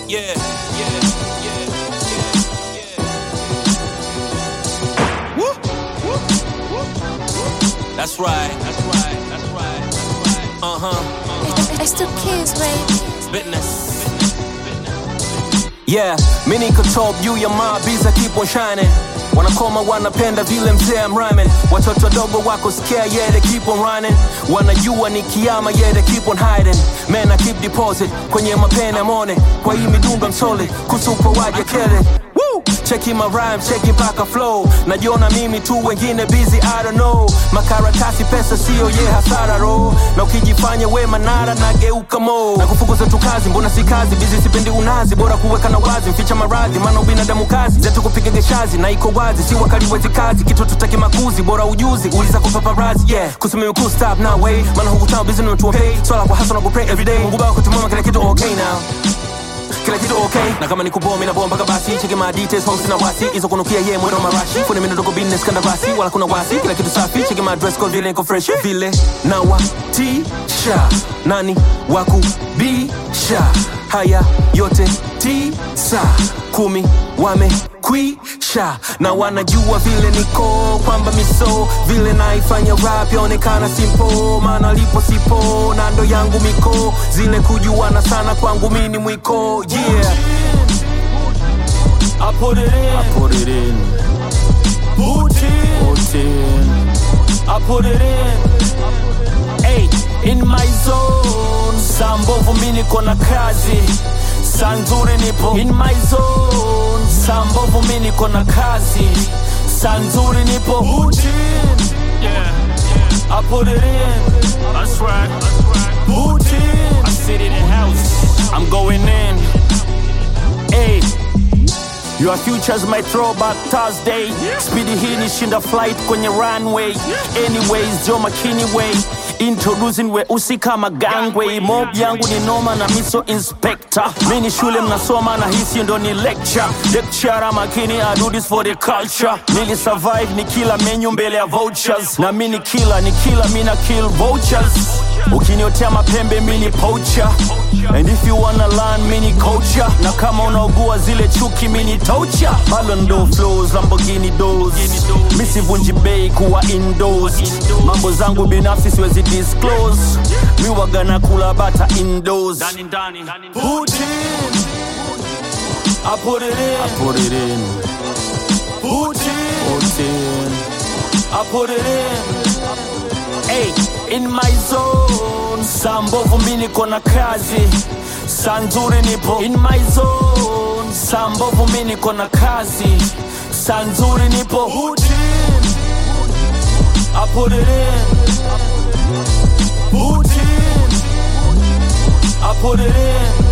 Yeah. Woo. That's right. It's the kids, baby. Business. Yeah, mini control juu ya mabiza keep on shining. Wanakoma wanapenda vile mzee I'm rhyming. Watoto dogo wako scare, yeah they keep on running. Wanajua ni kiyama, yeah they keep on hiding. Man I keep deposit kwenye mapena mone. Kwa hii midunga msole kusupa waje kele. Woo! Checking my rhymes, checking back a flow. Najiona mimi tu wengine busy, I don't know. Makaratasi pesa sio ye hasara ro. Na ukijifanya we manara na geuka mo. Na kufukuza tu kazi, mbona si kazi. Busy sipendi unazi, bora kuweka na wazi. Mficha maradhi, maana ubinadamu kazi. Zetu kupiga geshazi, na iko wazi. Si wakali wezi kazi, kitu tutaki makuzi. Bora ujuzi, uliza kwa paparazzi, yeah. Kusumi cool stop now way. Maana hukutao busy na mtu wa pay. Swala kwa hustle na go pray everyday. Mungu bako kutumama kila kitu okay now. Kila kitu okay, na kama nikuboa mimi nabomba kabasi. Cheki my details, home sina wasi. Izo kunukia ye mwendo marashi. Fune mimi ndogo business kanda basi. Wala kuna wasi, kila kitu safi. Cheki my dress code vile niko fresh. Vile na wa t-shirt. Nani waku bisha. Haya yote tisa 10 wamekwisha. Na wanajua vile niko kwamba miso. Vile naifanya rap yaonekana simple. Maana lipo sipo na ndo yangu miko. Zile kujuana sana kwangu mini mwiko. Yeah, I put it in. Put in. I put it in. Hey, in my zone. Sambovu mimi niko na kazi. Sanzuri nipo in my zone. Sambovu mimi niko na kazi. Sanzuri nipo. Put in. Yeah. I put it in. That's right. Put in. I sit in the house. I'm going in. Hey. Your futures might throw back Thursday. Speedy hii nishinda flight kwenye runway. Anyways, Joe McKinney way. Introducing we usi kama gangway. Mob yangu ni noma na miso inspector. Mini shule mnasoma na hisi ndo ni lecture. Lecturer makini, I do this for the culture. Nili survive ni kila menu mbele ya vouchers. Na mini killer, mina kill vultures. Ukiniotea mapembe mini poacher. And if you wanna learn mini culture. Na kama unaugua zile chuki mini toucher. Ballon d'Or flows, Lamborghini doors. Misi vunji bei kuwa indoors. Mambo zangu binafsi siwezi disclose. Mi wagana kula bata indoors. Put in. I put it in. put it in. Put in. I put it in. Hey, in my zone. Sambovu mimi niko na kazi. Sanzuri nipo in my zone. Sambovu mimi niko na kazi. Sanzuri nipo. Put in. I put it in. Put in. I put it in.